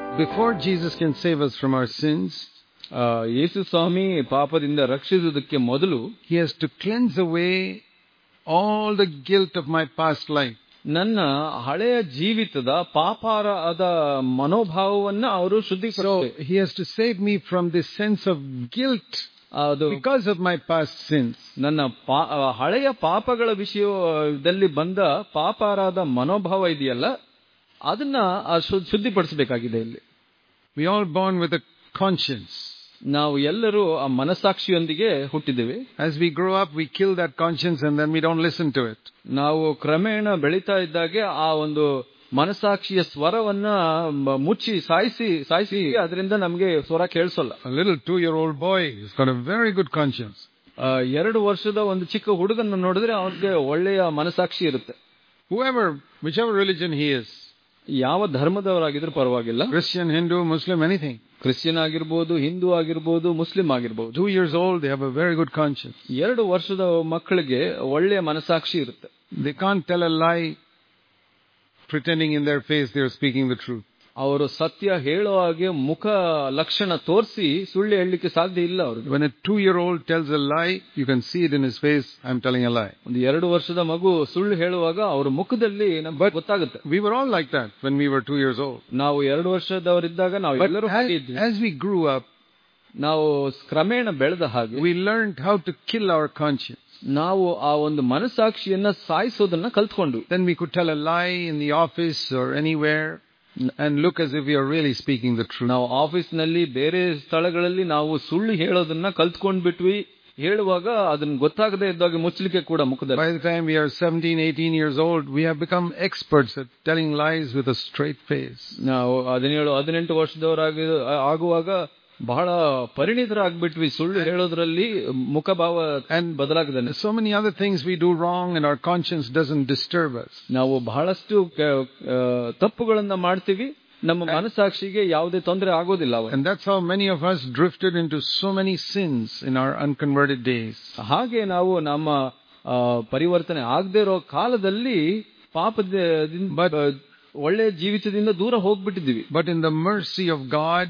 Before Jesus can save us from our sins, ಯೇಸು ಸ್ವಾಮಿ ಪಾಪದಿಂದ ರಕ್ಷಿಸುವುದಕ್ಕೆ ಮೊದಲು He has to cleanse away all the guilt of my past life. ನನ್ನ ಹಳೆಯ ಜೀವಿತದ ಪಾಪಾರದ ಮನೋಭಾವವನ್ನ ಅವರು So ಶುದ್ಧೀಕರಿಸಬೇಕು. He has to save me from this sense of guilt ಅದು because of my past sins. ನನ್ನ ಹಳೆಯ ಪಾಪಗಳ ವಿಷಯದಲ್ಲಿ ಬಂದ ಪಾಪಾರದ ಮನೋಭಾವ ಇದೆಯಲ್ಲ, ಅದನ್ನ ಶುದ್ಧಿಪಡಿಸಬೇಕಾಗಿದೆ. ಇಲ್ಲಿ We all born with a conscience. ನಾವು ಎಲ್ಲರೂ ಆ ಮನಸ್ಸಾಕ್ಷಿಯೊಂದಿಗೆ ಹುಟ್ಟಿದ್ದೇವೆ. As we grow up, we kill that conscience and then we don't listen to it. ನಾವು ಕ್ರಮೇಣ ಬೆಳೀತಾ ಇದ್ದಾಗೆ ಆ ಒಂದು ಮನಸ್ಸಾಕ್ಷಿಯ ಸ್ವರವನ್ನ ಮುಚ್ಚಿ ಸಾಯಿಸಿ ಅದರಿಂದ ನಮಗೆ ಸ್ವರ ಕೇಳಿಸೋಲ್ಲ. A little 2-year-old boy has got a very good conscience. 2 ವರ್ಷದ ಒಂದು ಚಿಕ್ಕ ಹುಡುಗನ ನೋಡಿದ್ರೆ ಅವನಿಗೆ ಒಳ್ಳೆಯ ಮನಸ್ಸಾಕ್ಷಿ ಇರುತ್ತೆ. Whichever religion he is, ಯಾವ ಧರ್ಮದವರಾಗಿದ್ರೂ ಪರವಾಗಿಲ್ಲ, Christian, Hindu, Muslim, anything. Christian ಆಗಿರ್ಬೋದು, ಹಿಂದೂ ಆಗಿರ್ಬೋದು, ಮುಸ್ಲಿಂ ಆಗಿರ್ಬೋದು. 2 years old, they have a very good conscience. 2 ವರ್ಷದ ಮಕ್ಕಳಿಗೆ ಒಳ್ಳೆಯ ಮನಸ್ಸಾಕ್ಷಿ ಇರುತ್ತೆ. They can't tell a lie pretending in their face they are speaking the truth. ಅವರು ಸತ್ಯ ಹೇಳೋ ಹಾಗೆ ಮುಖ ಲಕ್ಷಣ ತೋರಿಸಿ ಸುಳ್ಳು ಹೇಳಲಿಕ್ಕೆ ಸಾಧ್ಯ ಇಲ್ಲ ಅವರು. When a 2-year-old tells a lie, you can see it in his face, I'm telling a lie. ಒಂದು 2 ವರ್ಷದ ಮಗು ಸುಳ್ಳು ಹೇಳುವಾಗ ಅವರ ಮುಖದಲ್ಲಿ ನಮಗೆ ಗೊತ್ತಾಗುತ್ತೆ. We were all like that when we were 2 years old. ನಾವು 2 ವರ್ಷದವರಿದ್ದಾಗ ನಾವು ಎಲ್ಲರೂ As we grew up, ನಾವು ಕ್ರಮೇಣ ಬೆಳೆದ ಹಾಗೆ we learned how to kill our conscience. ನಾವು ಆ ಒಂದು ಮನಸ್ಸಾಕ್ಷಿಯನ್ನ ಸಾಯಿಸೋದನ್ನ ಕಲ್ತ್ಕೊಂಡ್ವಿ. Then we could tell a lie in the office or anywhere and look as if we are really speaking the truth. ನಾವು ಆಫೀಸ್ನಲ್ಲಿ ಬೇರೆ ಸ್ಥಳಗಳಲ್ಲಿ ನಾವು ಸುಳ್ಳು ಹೇಳೋದನ್ನ ಕಲ್ತ್ಕೊಂಡ್ಬಿಟ್ವಿ. ಹೇಳುವಾಗ ಅದನ್ನ ಗೊತ್ತಾಗದೇ ಇದ್ದಾಗ ಮುಚ್ಚಲಿಕ್ಕೆ ಕೂಡ ಮುಖದಲ್ಲಿ. By the time we are 17, 18 years old, we have become experts at telling lies with a straight face. ನಾವು 17, 18 ವರ್ಷದವರಾಗುವಾಗ ಬಹಳ ಪರಿಣಿತರಾಗ್ಬಿಟ್ವಿ ಸುಳ್ಳು ಹೇಳೋದ್ರಲ್ಲಿ, ಮುಖಭಾವ ಬದಲಾಗಿದೆ. So many other things we do wrong and our conscience doesn't disturb us. ನಾವು ಬಹಳಷ್ಟು ತಪ್ಪುಗಳನ್ನ ಮಾಡ್ತೀವಿ, ನಮ್ಮ ಮನಸ್ಸಾಕ್ಷಿಗೆ ಯಾವುದೇ ತೊಂದರೆ ಆಗೋದಿಲ್ಲ. And that's how many of us drifted into so many sins in our unconverted days. ಹಾಗೆ ನಾವು ನಮ್ಮ ಪರಿವರ್ತನೆ ಆಗದೇ ಇರೋ ಕಾಲದಲ್ಲಿ ಪಾಪದಿಂದ ಒಳ್ಳೆಯ ಜೀವಿತದಿಂದ ದೂರ ಹೋಗ್ಬಿಟ್ಟಿದ್ದೀವಿ. But in the mercy of God,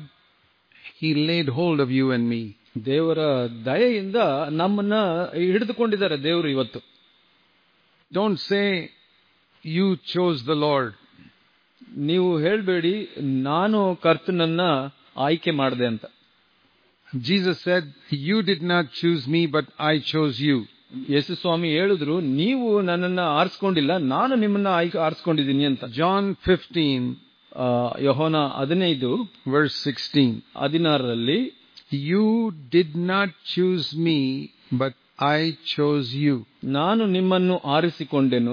He laid hold of you and me. ದೇವರ ದಯೆಯಿಂದ ನಮ್ಮನ್ನ ಹಿಡಿದುಕೊಂಡಿದ್ದಾರೆ ದೇವರು ಇವತ್ತು. Don't say you chose the Lord. ನೀವು ಹೇಳ್ಬೇಡಿ ನಾನು ಕರ್ತನನ್ನ ಆಯ್ಕೆ ಮಾಡಿದೆ ಅಂತ. Jesus said, you did not choose me, but I chose you. ಯೇಸು ಸ್ವಾಮಿ ಹೇಳಿದ್ರು, ನೀವು ನನ್ನನ್ನ ಆರಿಸಿಕೊಂಡಿಲ್ಲ, ನಾನು ನಿಮ್ಮನ್ನ ಆರಿಸಿಕೊಂಡಿದ್ದೀನಿ ಅಂತ. John 15 ಯೋಹಾನ 15 verse 16. You did not choose me, but I chose you. ನಾನು ನಿಮ್ಮನ್ನು ಆರಿಸಿಕೊಂಡೆನು,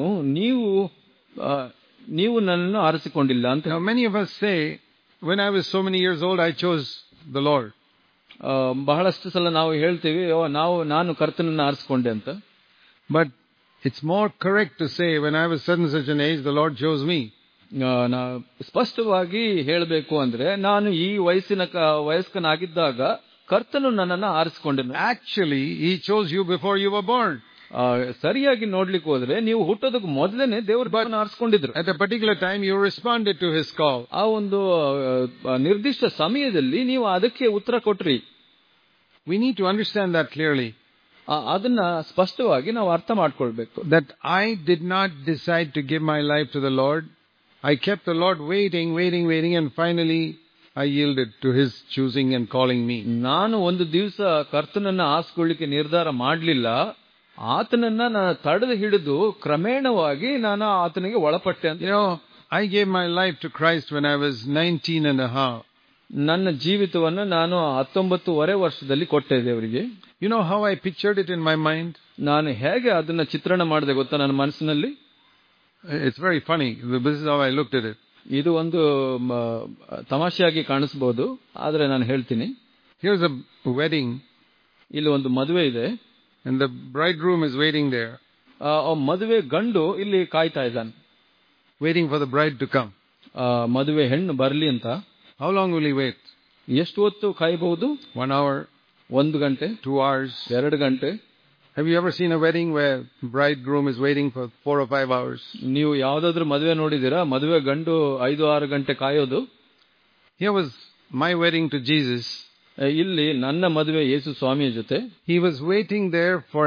ನೀವು ನನ್ನನ್ನು ಆರಿಸಿಕೊಂಡಿಲ್ಲ ಅಂತ. Now many of us say, when I was so many years old, I chose the Lord. ಬಹಳಷ್ಟು ಸಲ ನಾವು ಹೇಳ್ತೀವಿ, ನಾನು ಕರ್ತನನ್ನು ಆರಿಸಿಕೊಂಡೆ ಅಂತ. But it's more correct to say, when I was such an age, the Lord chose me. ಸ್ಪಷ್ಟವಾಗಿ ಹೇಳಬೇಕು ಅಂದ್ರೆ, ನಾನು ಈ ವಯಸ್ಕನಾಗಿದ್ದಾಗ ಕರ್ತನು ನನ್ನನ್ನು ಆರಿಸಿಕೊಂಡೆನು. Actually, He chose you before you were born. ಸರಿಯಾಗಿ ನೋಡ್ಲಿಕ್ಕೆ ಹೋದ್ರೆ ನೀವು ಹುಟ್ಟೋದಕ್ಕೆ ಮೊದಲೇನೆ ದೇವರು ಆರಿಸಿಕೊಂಡಿದ್ರು. At a particular time, you responded to His call. ಆ ಒಂದು ನಿರ್ದಿಷ್ಟ ಸಮಯದಲ್ಲಿ ನೀವು ಅದಕ್ಕೆ ಉತ್ತರ ಕೊಟ್ರಿ. We need to understand that clearly. ಅದನ್ನ ಸ್ಪಷ್ಟವಾಗಿ ನಾವು ಅರ್ಥ ಮಾಡ್ಕೊಳ್ಬೇಕು. That I did not decide to give my life to the Lord. I kept the Lord waiting, and finally I yielded to His choosing and calling me. ನಾನು ಒಂದು ದಿವಸ ಕರ್ತನನ್ನ ಆರಿಸಿಕೊಳ್ಳಿಕ್ಕೆ ನಿರ್ಧಾರ ಮಾಡಲಿಲ್ಲ, ಆತನನ್ನ ನಾನು ತಡೆದು ಹಿಡಿದು ಕ್ರಮೇಣವಾಗಿ ನಾನು ಆತನಿಗೆ ಒಳಪಟ್ಟೆ ಅಂತ. I gave my life to Christ when I was 19 and a half. ನನ್ನ ಜೀವಿತವನ್ನು ನಾನು 19.5 ವರ್ಷದಲ್ಲಿ ಕೊಟ್ಟೆ ದೇವರಿಗೆ. You know how I pictured it in my mind? ನಾನು ಹೇಗೆ ಅದನ್ನ ಚಿತ್ರಣ ಮಾಡಿದೆ ಗೊತ್ತಾ ನನ್ನ ಮನಸ್ಸಿನಲ್ಲಿ? It's very funny. This is how I looked at it. ಇದು ಒಂದು ತಮಾಷೆಯಾಗಿ ಕಾಣಿಸಬಹುದು, ಆದ್ರೆ ನಾನು ಹೇಳ್ತೀನಿ. Here's a wedding. ಇಲ್ಲಿ ಒಂದು ಮದುವೆ ಇದೆ. And the bridegroom is waiting there. ಮದುವೆ ಗಂಡು ಇಲ್ಲಿ ಕಾಯ್ತಾ ಇದ್ದಾನೆ, waiting for the bride to come. ಮದುವೆ ಹೆಣ್ಣು ಬರಲಿ ಅಂತ. How long will he wait? ಎಷ್ಟು ಹೊತ್ತು ಕಾಯಬಹುದು? 1 hour, 1 ಗಂಟೆ, 2 hours, 2 ಗಂಟೆ. Have you ever seen a wedding where bridegroom is waiting for 4 or 5 hours? ನೀವು ಯಾವ್ದಾದ್ರು ಮದುವೆ ನೋಡಿದೀರಾ? ಮದುವೆ ಗಂಡು 5-6 ಗಂಟೆ ಕಾಯೋದು. Here was my wedding to Jesus. ಇಲ್ಲಿ ನನ್ನ ಮದುವೆ ಯೇಸು ಸ್ವಾಮಿಯ ಜೊತೆ. He was waiting there for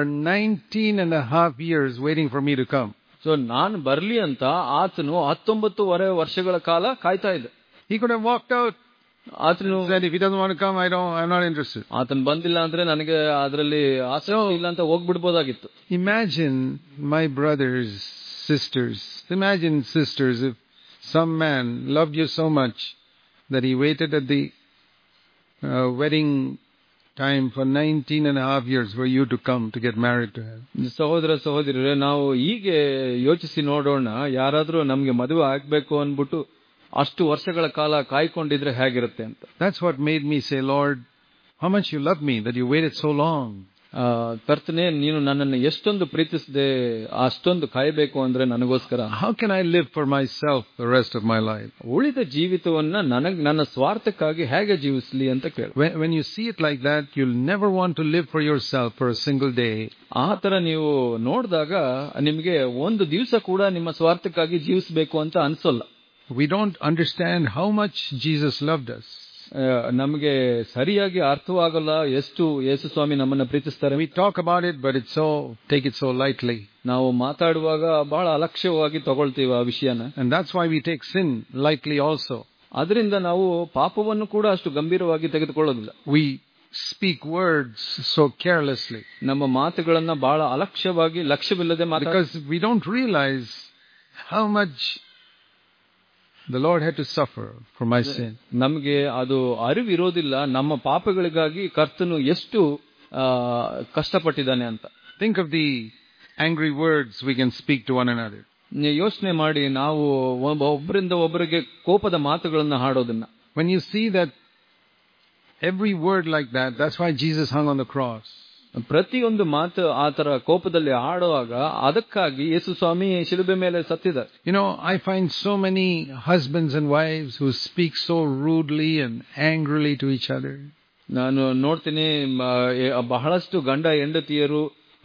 19.5 years waiting for me to come. So ನಾನು ಬರ್ಲಿ ಅಂತ ಆತನು 19.5 ವರ್ಷಗಳ ಕಾಲ ಕಾಯ್ತಾ ಇದ್ದ. He could have walked out. ಆತನು said, if he doesn't want to come, I'm not interested. ಆತನು ಬಂದಿಲ್ಲ ಅಂದ್ರೆ ನನಗೆ ಅದರಲ್ಲಿ ಆಸಕ್ತಿ ಇಲ್ಲ ಅಂತ ಹೋಗ್ಬಿಡ್ಬೋದಾಗಿತ್ತು. Imagine my brothers, sisters. Imagine sisters, if some man loved you so much that he waited at the wedding time for 19.5 years for you to come to get married to him. ಸಹೋದರ ಸಹೋದರರೇ, ನಾವು ಹೀಗೆ ಯೋಚಿಸಿ ನೋಡೋಣ. ಯಾರಾದ್ರೂ ನಮ್ಗೆ ಮದುವೆ ಆಗ್ಬೇಕು ಅನ್ಬಿಟ್ಟು ಅಷ್ಟು ವರ್ಷಗಳ ಕಾಲ ಕಾಯ್ಕೊಂಡಿದ್ರೆ ಹೇಗಿರುತ್ತೆ ಅಂತ. That's what made me say, Lord, how much you love me that you waited so long. ಕರ್ತನೇ, ನೀನು ನನ್ನನ್ನು ಎಷ್ಟೊಂದು ಪ್ರೀತಿಸಿದೆ, ಅಷ್ಟೊಂದು ಕಾಯಬೇಕು ಅಂದ್ರೆ ನನಗೋಸ್ಕರ. How can I live for myself the rest of my life? ಉಳಿದ ಜೀವಿತವನ್ನ ನನ್ನ ಸ್ವಾರ್ಥಕ್ಕಾಗಿ ಹೇಗೆ ಜೀವಿಸಲಿ ಅಂತ ಕೇಳು. When you see it like that, you'll never want to live for yourself for a single day. ಆ ತರ ನೀವು ನೋಡಿದಾಗ ನಿಮಗೆ ಒಂದು ದಿವಸ ಕೂಡ ನಿಮ್ಮ ಸ್ವಾರ್ಥಕ್ಕಾಗಿ ಜೀವಿಸಬೇಕು ಅಂತ ಅನ್ಸೋಲ್ಲ. We don't understand how much Jesus loved us. ನಮಗೆ ಸರಿಯಾಗಿ ಅರ್ಥವಾಗಲ್ಲ ಎಷ್ಟು ಯೇಸು ಸ್ವಾಮಿ ನಮ್ಮನ್ನ ಪ್ರೀತಿಸ್ತಾರೆ. We talk about it, but take it so lightly. ನಾವು ಮಾತಾಡುವಾಗ ಬಹಳ ಅಲಕ್ಷ್ಯವಾಗಿ ತಗೊಳ್ತೀವಿ ಆ ವಿಷಯನ. And that's why we take sin lightly also. ಅದರಿಂದ ನಾವು ಪಾಪವನ್ನು ಕೂಡ ಅಷ್ಟು ಗಂಭೀರವಾಗಿ ತೆಗೆದುಕೊಳ್ಳೋದಿಲ್ಲ. We speak words so carelessly. ನಮ್ಮ ಮಾತುಗಳನ್ನ ಬಹಳ ಅಲಕ್ಷ್ಯವಾಗಿ ಲಕ್ಷ್ಯವಿಲ್ಲದೆ ಮಾತಾಡ್ತೀವಿ. Because we don't realize how much the Lord had to suffer for my sin. ನಮಗೆ ಅದು ಅರಿವಿರೋದಿಲ್ಲ ನಮ್ಮ ಪಾಪಗಳಿಗಾಗಿ ಕರ್ತನು ಎಷ್ಟು ಕಷ್ಟಪಟ್ಟಿದ್ದಾನೆ ಅಂತ. Think of the angry words we can speak to one another. ಯೋಚನೆ ಮಾಡಿ, ನಾವು ಒಬ್ಬರಿಂದ ಒಬ್ಬರಿಗೆ ಕೋಪದ ಮಾತುಗಳನ್ನ ಹಾಡೋದನ್ನ. When you see that every word like that, that's why Jesus hung on the cross. ಪ್ರತಿಯೊಂದು ಮಾತು ಆ ತರ ಕೋಪದಲ್ಲಿ ಆಡುವಾಗ ಅದಕ್ಕಾಗಿ ಯೇಸು ಸ್ವಾಮಿ ಶಿಲುಬೆ ಮೇಲೆ ಸತ್ತಿದ್ದಾರೆ. I find so many husbands and wives who speak so rudely and angrily to each other. ನಾನು ನೋಡ್ತೀನಿ ಬಹಳಷ್ಟು ಗಂಡ ಹೆಂಡತಿಯರು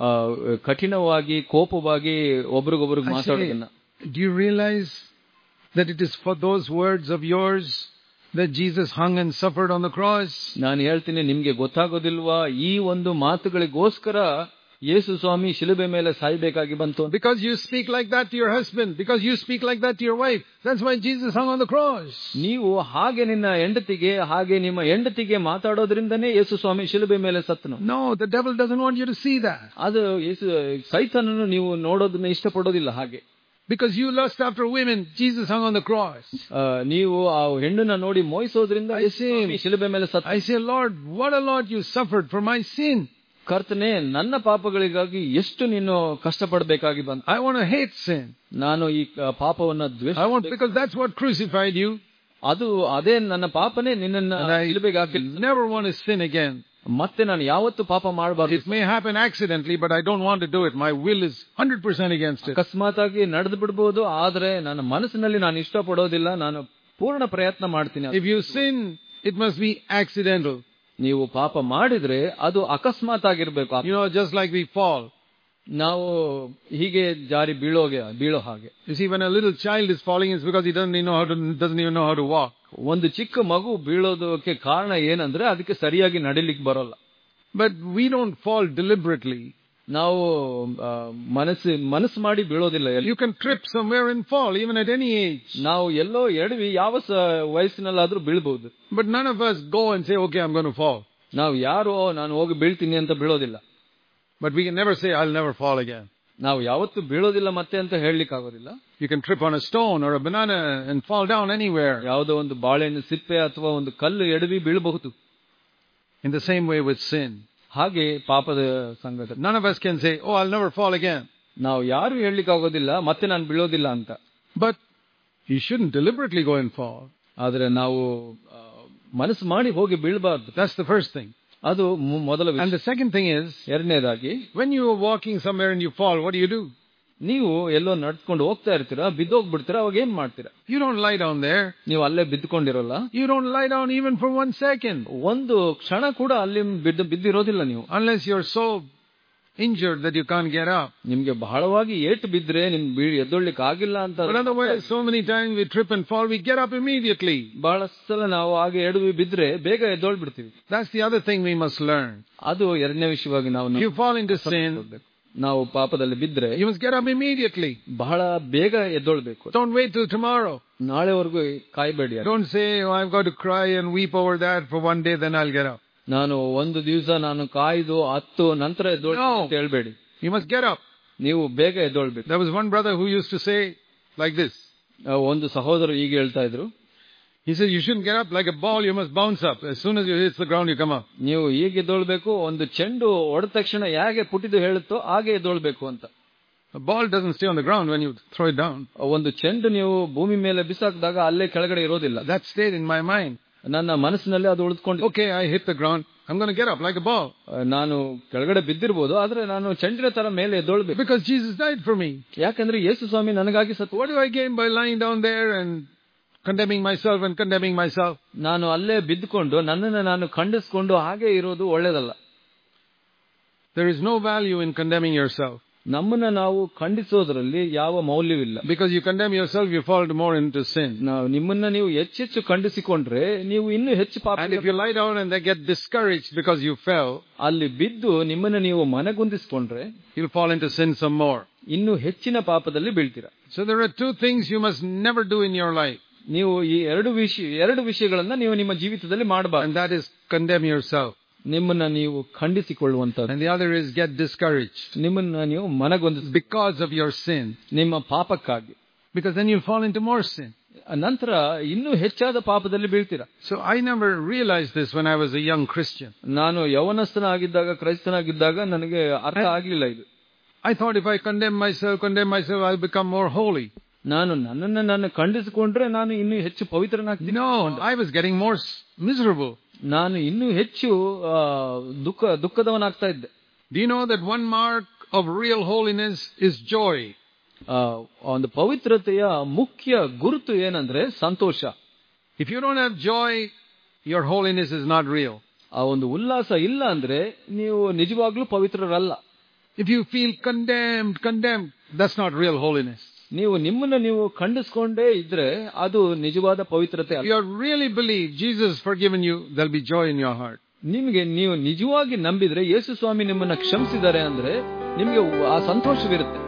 ಕಠಿಣವಾಗಿ ಕೋಪವಾಗಿ ಒಬ್ರಿಗೊಬ್ರಿಗೆ ಮಾತಾಡೋದನ್ನ. Do you realize that it is for those words of yours that Jesus hung and suffered on the cross? ನಾನು ಹೇಳ್ತೀನಿ, ನಿಮ್ಗೆ ಗೊತ್ತಾಗೋದಿಲ್ವಾ ಈ ಒಂದು ಮಾತುಗಳಿಗೋಸ್ಕರ ಯೇಸು ಸ್ವಾಮಿ ಶಿಲುಬೆ ಮೇಲೆ ಸಾಯಬೇಕಾಗಿ ಬಂತು. Because you speak like that to your husband, because you speak like that to your wife, that's why Jesus hung on the cross. ನೀವು ಹಾಗೆ ನಿನ್ನ ಹೆಂಡತಿಗೆ ಹಾಗೆ ನಿಮ್ಮ ಹೆಂಡತಿಗೆ ಮಾತಾಡೋದ್ರಿಂದನೇ ಯೇಸು ಸ್ವಾಮಿ ಶಿಲುಬೆ ಮೇಲೆ ಸತ್ತನು. No, the devil doesn't want you to see that. ಅದು ಸೈತಾನನು ನೀವು ನೋಡೋದನ್ನ ಇಷ್ಟಪಡೋದಿಲ್ಲ ಹಾಗೆ. Because you lust after women, Jesus hung on the cross. ನೀವು ಆ ಹೆಣ್ಣನ್ನ ನೋಡಿ ಮೋಹಿಸೋದ್ರಿಂದ ಶಿಲುಬೆ ಮೇಲೆ ಸತ್ತ. I say, Lord, what a lot you suffered for my sin. ಕರ್ತನೇ, ನನ್ನ ಪಾಪಗಳಿಗಾಗಿ ಎಷ್ಟು ನೀನು ಕಷ್ಟಪಡಬೇಕಾಗಿ ಬಂತು. I want to hate sin. ನಾನು ಈ ಪಾಪವನ್ನ ದ್ವೇಷ, because that's what crucified you. ಅದೇ ನನ್ನ ಪಾಪನೇ ನಿನ್ನನ್ನ ಶಿಲುಬೆಗೆ ಹಾಕಿಲ್ಲ. Never want to sin again. ಮತ್ತೆ ನಾನು ಯಾವತ್ತು ಪಾಪ ಮಾಡಬಾರದು. It may happen accidentally, but I don't want to do it. My will is 100% against it. ಅಕಸ್ಮಾತ್ ಆಗಿ ನಡೆದು ಬಿಡಬಹುದು, ಆದ್ರೆ ನನ್ನ ಮನಸ್ಸಿನಲ್ಲಿ ನಾನು ಇಷ್ಟಪಡೋದಿಲ್ಲ. ನಾನು ಪೂರ್ಣ ಪ್ರಯತ್ನ ಮಾಡ್ತೀನಿ. If you sin, it must be accidental. ನೀವು ಪಾಪ ಮಾಡಿದ್ರೆ ಅದು ಅಕಸ್ಮಾತ್ ಆಗಿರ್ಬೇಕು. Just like we fall. ನಾವು ಹೀಗೆ ಜಾರಿ ಬೀಳೋ ಹಾಗೆ. You see, when a little child is falling, it's because he doesn't even know how to walk. ಒಂದು ಚಿಕ್ಕ ಮಗು ಬೀಳೋದಕ್ಕೆ ಕಾರಣ ಏನಂದ್ರೆ ಅದಕ್ಕೆ ಸರಿಯಾಗಿ ನಡಿಲಿಕ್ಕೆ ಬರೋಲ್ಲ. But we don't fall deliberately. ನಾವು ಮನಸ್ಸು ಮಾಡಿ ಬೀಳೋದಿಲ್ಲ. You can trip somewhere and fall even at any age. ನಾವು ಎಲ್ಲೋ ಎಡವಿ ಯಾವ ವಯಸ್ಸಿನಲ್ಲಾದ್ರೂ ಬೀಳ್ಬಹುದು. But none of us go and say, okay, I'm going to fall. ನಾವು ಯಾರು ನಾನು ಹೋಗಿ ಬೀಳ್ತೀನಿ ಅಂತ ಬೀಳೋದಿಲ್ಲ. But we can never say, I'll never fall again. ನಾವು ಯಾವತ್ತೂ ಬೀಳೋದಿಲ್ಲ ಮತ್ತೆ ಅಂತ ಹೇಳಲಿಕ್ಕೆ ಆಗೋದಿಲ್ಲ. You can trip on a stone or a banana and fall down anywhere. ಯಾವುದೋ ಒಂದು ಬಾಳೆಹಣ್ಣು ಸಿಪ್ಪೆ ಅಥವಾ ಒಂದು ಕಲ್ಲು ಎಡವಿ ಬೀಳಬಹುದು. In the same way with sin. ಹಾಗೆ ಪಾಪದ ಸಂಗತಿ. None of us can say, oh, I'll never fall again. ನಾವು ಯಾರು ಹೇಳಲಿಕ್ಕೆ ಆಗೋದಿಲ್ಲ ಮತ್ತೆ ನಾನು ಬೀಳೋದಿಲ್ಲ ಅಂತ. But you shouldn't deliberately go and fall. ಆದ್ರೆ ನಾವು ಮನಸ್ಸು ಮಾಡಿ ಹೋಗಿ ಬೀಳಬಾರ್ದು. That's the first thing. ಅದು ಮೊದಲ ವಿಷಯ. And the second thing is, ಎರಡನೇದಾಗಿ, when you are walking somewhere and you fall, what do? ನೀವು ಎಲ್ಲೋ ನಡ್ಕೊಂಡು ಹೋಗ್ತಾ ಇರ್ತೀರಾ, ಬಿದ್ದೋಗ್ಬಿಡ್ತೀರಾ, ಅವಾಗ ಏನ್ ಮಾಡ್ತೀರಾ? You don't lie down there. ನೀವು ಅಲ್ಲೇ ಬಿದ್ದುಕೊಂಡಿರಲ್ಲ. You don't lie down even for 1 second. ಒಂದು ಕ್ಷಣ ಕೂಡ ಅಲ್ಲಿ ಬಿದ್ದಿರೋದಿಲ್ಲ ನೀವು. Unless you're so injured that you can't get up. ನಿಮ್ಗೆ ಬಹಳವಾಗಿ ಏಟು ಬಿದ್ರೆ ನಿಮ್ ಎದ್ದೊಳ್ಳಿಕ್ಕೆ ಆಗಿಲ್ಲ ಅಂತ. But otherwise, so many times we trip and fall, we get up immediately. ಬಹಳಷ್ಟು ಸಲ ನಾವು ಹಾಗೆ ಎಡವಿ ಬಿದ್ರೆ ಬೇಗ ಎದ್ದೊಳ್ ಬಿಡ್ತೀವಿ. That's the other thing we must learn. ಅದು ಎರಡನೇ ವಿಷಯವಾಗಿ ನಾವು. If you fall into sin, ನಾವು ಪಾಪದಲ್ಲಿ ಬಿದ್ರೆ you must get up immediately. ಬಹಳ ಬೇಗ ಎದ್ದೊಳ್ಬೇಕು. Don't wait till tomorrow. ನಾಳೆವರೆಗೂ ಕಾಯ್ಬೇಡಿ. Don't say, oh, I've got to cry and weep over that for one day, then I'll get up. ನಾನು ಒಂದು ದಿವಸ ನಾನು ಕಾಯ್ದು 10 ನಂತರ ಎದ್ದೊಳ್ತೀನಿ ಅಂತ ಹೇಳ್ಬೇಡಿ. You must get up. ನೀವು ಬೇಗ ಎದ್ದೊಳ್ಬೇಕು. There was one brother who used to say like this. ಒಂದು ಸಹೋದರ ಈಗ ಹೇಳ್ತಾ ಇದ್ರು. He said, you shouldn't get up like a ball, you must bounce up. As soon as you hit the ground, you come up. ನೀವು ಈಗ ಎದ್ದೊಳ್ಬೇಕು, ಒಂದು ಚೆಂಡು ಹೊಡೆದ ತಕ್ಷಣ ಹೇಗೆ ಪುಟಿದು ಹೇಳುತ್ತೋ ಹಾಗೆ ಎದ್ದೊಳ್ಬೇಕು ಅಂತ. A ball doesn't stay on the ground when you throw it down. ಒಂದು ಚೆಂಡು ನೀವು ಭೂಮಿ ಮೇಲೆ ಬಿಸಾಕಿದಾಗ ಅಲ್ಲೇ ಕೆಳಗಡೆ ಇರೋದಿಲ್ಲ. That stayed in my mind. ನನ್ನ ಮನಸ್ಸಿನಲ್ಲಿ ಅದು ಉಳಿದುಕೊಂಡು, okay, I hit the ground, I'm going to get up like a ball. ನಾನು ಕೆಳಗಡೆ ಬಿದ್ದಿರಬಹುದು, ಆದ್ರೆ ನಾನು ಚೆಂಡಿನ ತರ ಮೇಲೆ ಎದ್ದೊಳ್ಬೇಕು. Because Jesus died for me. ಯಾಕಂದ್ರೆ ಯೇಸು ಸ್ವಾಮಿ ನನಗಾಗಿ ಸತ್ತು. What do I gain by lying down there and condemning myself and condemning myself? ನಾನು ಅಲ್ಲೇ ಬಿದ್ದುಕೊಂಡು ನನ್ನನ್ನು ನಾನು ಖಂಡಿಸಿಕೊಂಡು ಹಾಗೆ ಇರೋದು ಒಳ್ಳೇದಲ್ಲ. There is no value in condemning yourself. ನಮ್ಮನ್ನ ನಾವು ಖಂಡಿಸೋದ್ರಲ್ಲಿ ಯಾವ ಮೌಲ್ಯವಿಲ್ಲ. Because you condemn yourself, you fall more into sin. ನಾವು ನಿಮ್ಮನ್ನ ನೀವು ಹೆಚ್ಚೆಚ್ಚು ಖಂಡಿಸಿಕೊಂಡ್ರೆ ನೀವು ಇನ್ನೂ ಹೆಚ್ಚು ಪಾಪ. And if you lie down and they get discouraged because you fell, ಅಲ್ಲಿ ಬಿದ್ದು ನಿಮ್ಮನ್ನ ನೀವು ಮನಗುಂದಿಸಿಕೊಂಡ್ರೆ you'll fall into sin some more. ಇನ್ನೂ ಹೆಚ್ಚಿನ ಪಾಪದಲ್ಲಿ ಬೀಳ್ತೀರಾ. So there are two things you must never do in your life. ನೀವು ಈ ಎರಡು ವಿಷಯಗಳನ್ನ ನೀವು ನಿಮ್ಮ ಜೀವಿತದಲ್ಲಿ ಮಾಡಬಾರದು. And that is condemn yourself. ನಿಮ್ಮನ್ನ ನೀವು ಖಂಡಿಸಿಕೊಳ್ಳುವಂತದ್ದು. And the other is get discouraged. ನಿಮ್ಮನ್ನ ನೀವು ಮನಗೊಂದಿಸಿ because of your sin. ನಿಮ್ಮ ಪಾಪಕ್ಕಾಗಿ. Because then you fall into more sin. ನಂತರ ಇನ್ನೂ ಹೆಚ್ಚಾದ ಪಾಪದಲ್ಲಿ ಬೀಳ್ತೀರಾ. So I never realized this when I was a young Christian. ನಾನು ಯೌವನಸ್ಥನಾಗಿದ್ದಾಗ ಕ್ರೈಸ್ತನಾಗಿದ್ದಾಗ ನನಗೆ ಅರ್ಥ ಆಗಲಿಲ್ಲ ಇದು. I thought if I condemn myself, I'll become more holy. ನನ್ನನ್ನು ನಾನು ಖಂಡಿಸಿಕೊಂಡ್ರೆ ನಾನು ಇನ್ನೂ ಹೆಚ್ಚು ಪವಿತ್ರನಾಗ್ತೀನಿ. No, I was getting more miserable. ನಾನು ಇನ್ನೂ ಹೆಚ್ಚು ದುಃಖದವನಾಗ್ತಾ ಇದ್ದೆ. Do you know that one mark of real holiness is joy? ಒಂದು ಪವಿತ್ರತೆಯ ಮುಖ್ಯ ಗುರುತು ಏನಂದ್ರೆ ಸಂತೋಷ. If you don't have joy, your holiness is not real. ಆ ಒಂದು ಉಲ್ಲಾಸ ಇಲ್ಲ ಅಂದ್ರೆ ನೀವು ನಿಜವಾಗ್ಲೂ ಪವಿತ್ರರಲ್ಲ. If you feel condemned, that's not real holiness. ನೀವು ನಿಮ್ಮನ್ನ ನೀವು ಖಂಡಿಸಿಕೊಂಡೇ ಇದ್ರೆ ಅದು ನಿಜವಾದ ಪವಿತ್ರತೆ ಅಲ್ಲ. If you really believe Jesus has forgiven you, there'll be joy in your heart. ನಿಮಗೆ ನೀವು ನಿಜವಾಗಿ ನಂಬಿದ್ರೆ ಯೇಸು ಸ್ವಾಮಿ ನಿಮ್ಮನ್ನ ಕ್ಷಮಿಸಿದ್ದಾರೆ ಅಂದ್ರೆ ನಿಮಗೆ ಆ ಸಂತೋಷವಿರುತ್ತೆ.